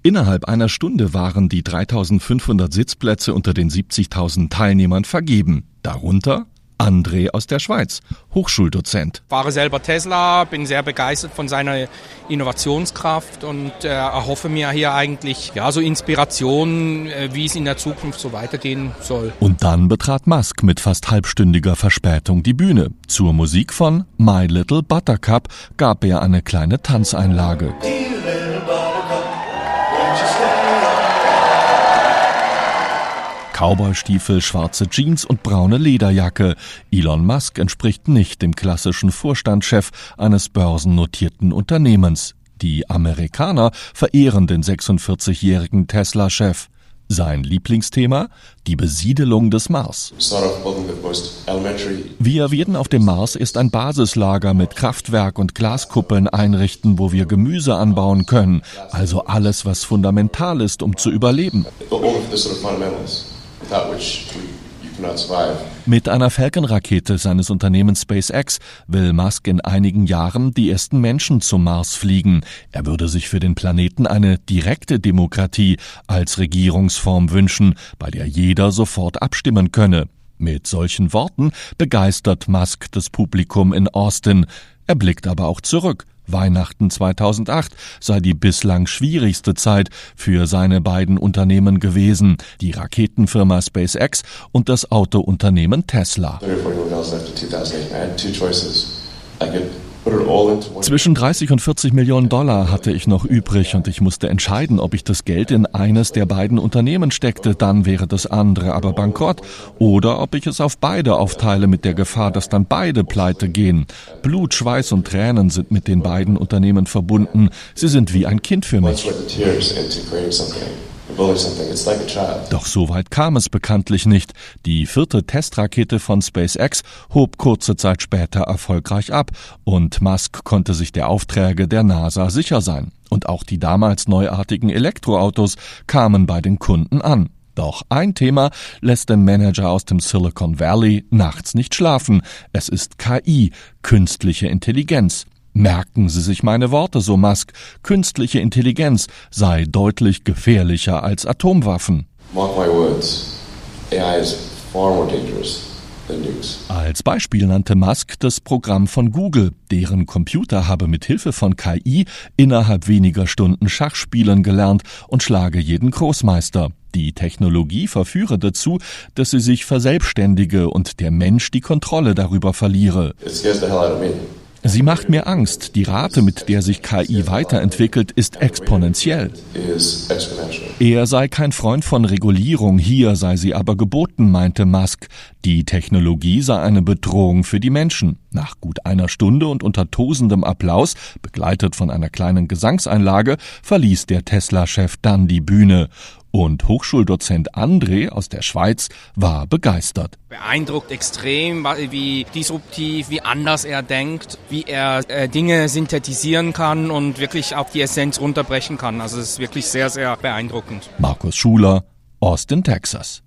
Innerhalb einer Stunde waren die 3.500 Sitzplätze unter den 70.000 Teilnehmern vergeben. Darunter André aus der Schweiz, Hochschuldozent. Ich fahre selber Tesla, bin sehr begeistert von seiner Innovationskraft und erhoffe mir hier eigentlich so Inspiration, wie es in der Zukunft so weitergehen soll. Und dann betrat Musk mit fast halbstündiger Verspätung die Bühne. Zur Musik von My Little Buttercup gab er eine kleine Tanzeinlage. Cowboystiefel, schwarze Jeans und braune Lederjacke. Elon Musk entspricht nicht dem klassischen Vorstandschef eines börsennotierten Unternehmens. Die Amerikaner verehren den 46-jährigen Tesla-Chef. Sein Lieblingsthema? Die Besiedelung des Mars. Wir werden auf dem Mars erst ein Basislager mit Kraftwerk und Glaskuppeln einrichten, wo wir Gemüse anbauen können. Also alles, was fundamental ist, um zu überleben. Mit einer Falcon-Rakete seines Unternehmens SpaceX will Musk in einigen Jahren die ersten Menschen zum Mars fliegen. Er würde sich für den Planeten eine direkte Demokratie als Regierungsform wünschen, bei der jeder sofort abstimmen könne. Mit solchen Worten begeistert Musk das Publikum in Austin. Er blickt aber auch zurück. Weihnachten 2008 sei die bislang schwierigste Zeit für seine beiden Unternehmen gewesen, die Raketenfirma SpaceX und das Autounternehmen Tesla. Zwischen 30 und 40 Millionen Dollar hatte ich noch übrig und ich musste entscheiden, ob ich das Geld in eines der beiden Unternehmen steckte, dann wäre das andere aber bankrott, oder ob ich es auf beide aufteile mit der Gefahr, dass dann beide pleite gehen. Blut, Schweiß und Tränen sind mit den beiden Unternehmen verbunden. Sie sind wie ein Kind für mich. Doch so weit kam es bekanntlich nicht. Die 4. Testrakete von SpaceX hob kurze Zeit später erfolgreich ab und Musk konnte sich der Aufträge der NASA sicher sein. Und auch die damals neuartigen Elektroautos kamen bei den Kunden an. Doch ein Thema lässt den Manager aus dem Silicon Valley nachts nicht schlafen. Es ist KI, künstliche Intelligenz. Merken Sie sich meine Worte, so Musk. Künstliche Intelligenz sei deutlich gefährlicher als Atomwaffen. Mark my words, AI is far more dangerous than nukes. Als Beispiel nannte Musk das Programm von Google. Deren Computer habe mit Hilfe von KI innerhalb weniger Stunden Schach spielen gelernt und schlage jeden Großmeister. Die Technologie verführe dazu, dass sie sich verselbstständige und der Mensch die Kontrolle darüber verliere. It scares the hell out of me. Sie macht mir Angst. Die Rate, mit der sich KI weiterentwickelt, ist exponentiell. Er sei kein Freund von Regulierung, hier sei sie aber geboten, meinte Musk. Die Technologie sei eine Bedrohung für die Menschen. Nach gut einer Stunde und unter tosendem Applaus, begleitet von einer kleinen Gesangseinlage, verließ der Tesla-Chef dann die Bühne. Und Hochschuldozent André aus der Schweiz war begeistert. Beeindruckt extrem, wie disruptiv, wie anders er denkt, wie er Dinge synthetisieren kann und wirklich auf die Essenz runterbrechen kann. Also es ist wirklich sehr, sehr beeindruckend. Markus Schuler, Austin, Texas.